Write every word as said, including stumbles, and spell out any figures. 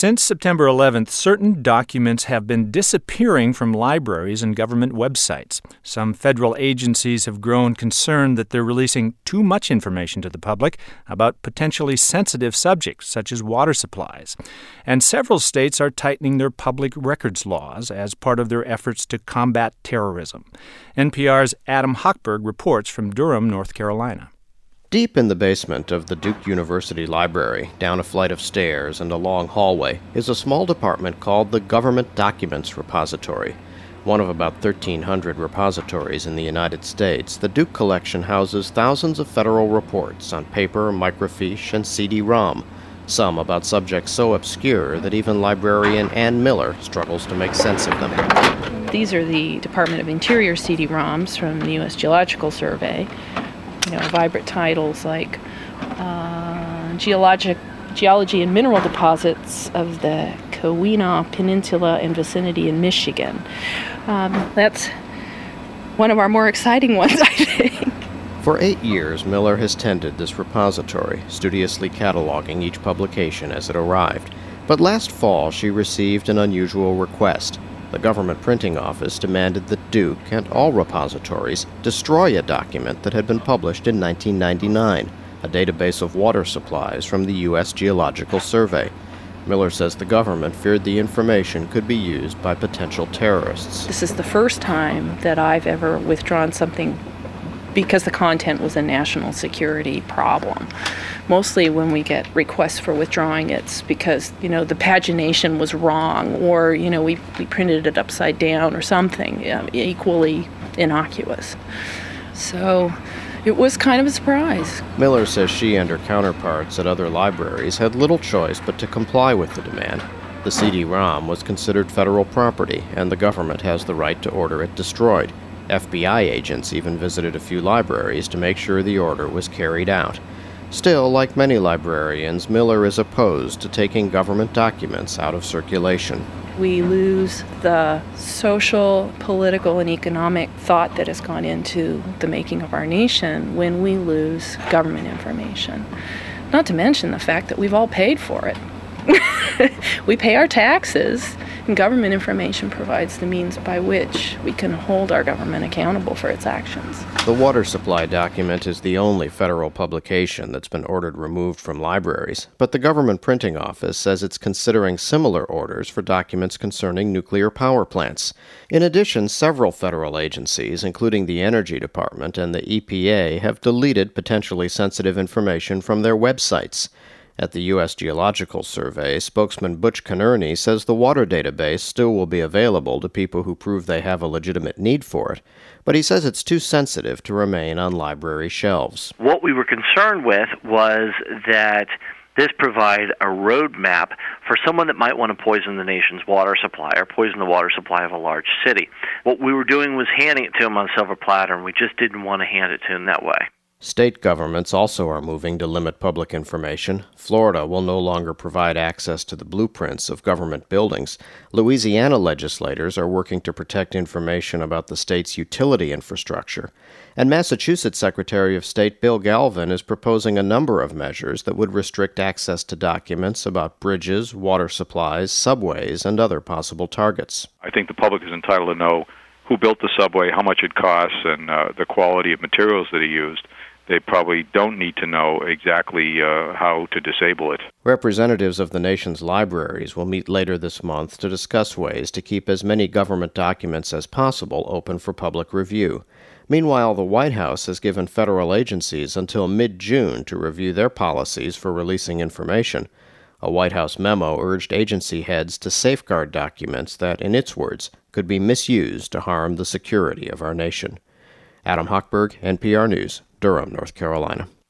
Since September eleventh, certain documents have been disappearing from libraries and government websites. Some federal agencies have grown concerned that they're releasing too much information to the public about potentially sensitive subjects, such as water supplies. And several states are tightening their public records laws as part of their efforts to combat terrorism. N P R's Adam Hochberg reports from Durham, North Carolina. Deep in the basement of the Duke University Library, down a flight of stairs and a long hallway, is a small department called the Government Documents Repository. One of about thirteen hundred repositories in the United States, the Duke collection houses thousands of federal reports on paper, microfiche, and C D ROM, some about subjects so obscure that even librarian Ann Miller struggles to make sense of them. These are the Department of Interior C D ROMs from the U S Geological Survey. You know, vibrant titles like uh, geologic, Geology and Mineral Deposits of the Keweenaw Peninsula and Vicinity in Michigan. Um, that's one of our more exciting ones, I think. For eight years, Miller has tended this repository, studiously cataloging each publication as it arrived. But last fall, she received an unusual request. The government printing office demanded that Duke and all repositories destroy a document that had been published in nineteen ninety-nine, a database of water supplies from the U S Geological Survey. Miller says the government feared the information could be used by potential terrorists. This is the first time that I've ever withdrawn something because the content was a national security problem. Mostly when we get requests for withdrawing, it's because, you know, the pagination was wrong, or, you know, we, we printed it upside down or something um, equally innocuous. So it was kind of a surprise. Miller says she and her counterparts at other libraries had little choice but to comply with the demand. The C D ROM was considered federal property, and the government has the right to order it destroyed. F B I agents even visited a few libraries to make sure the order was carried out. Still, like many librarians, Miller is opposed to taking government documents out of circulation. We lose the social, political, and economic thought that has gone into the making of our nation when we lose government information. Not to mention the fact that we've all paid for it. We pay our taxes, and government information provides the means by which we can hold our government accountable for its actions. The water supply document is the only federal publication that's been ordered removed from libraries, but the government printing office says it's considering similar orders for documents concerning nuclear power plants. In addition, several federal agencies, including the Energy Department and the E P A, have deleted potentially sensitive information from their websites. At the U S Geological Survey, spokesman Butch Connerny says the water database still will be available to people who prove they have a legitimate need for it, but he says it's too sensitive to remain on library shelves. What we were concerned with was that this provided a roadmap for someone that might want to poison the nation's water supply or poison the water supply of a large city. What we were doing was handing it to them on a silver platter, and we just didn't want to hand it to them that way. State governments also are moving to limit public information. Florida will no longer provide access to the blueprints of government buildings. Louisiana legislators are working to protect information about the state's utility infrastructure. And Massachusetts Secretary of State Bill Galvin is proposing a number of measures that would restrict access to documents about bridges, water supplies, subways, and other possible targets. I think the public is entitled to know who built the subway, how much it costs, and uh, the quality of materials that he used. They probably don't need to know exactly uh, how to disable it. Representatives of the nation's libraries will meet later this month to discuss ways to keep as many government documents as possible open for public review. Meanwhile, the White House has given federal agencies until mid-June to review their policies for releasing information. A White House memo urged agency heads to safeguard documents that, in its words, could be misused to harm the security of our nation. Adam Hochberg, N P R News, Durham, North Carolina.